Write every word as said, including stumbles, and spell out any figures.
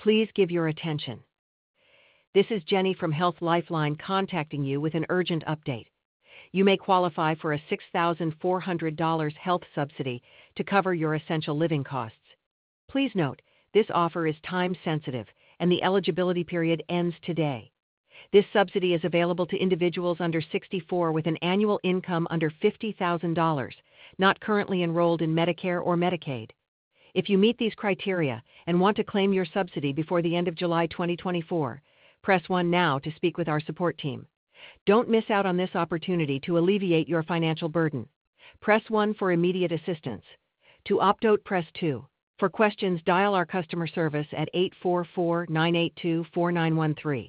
Please give your attention. This is Jenny from Health Lifeline contacting you with an urgent update. You may qualify for a six thousand four hundred dollars health subsidy to cover your essential living costs. Please note, this offer is time-sensitive, and the eligibility period ends today. This subsidy is available to individuals under sixty-four with an annual income under fifty thousand dollars, not currently enrolled in Medicare or Medicaid. If you meet these criteria and want to claim your subsidy before the end of July twenty twenty-four, press one now to speak with our support team. Don't miss out on this opportunity to alleviate your financial burden. Press one for immediate assistance. To opt out, press two. For questions, dial our customer service at eight four four, nine eight two, four nine one three.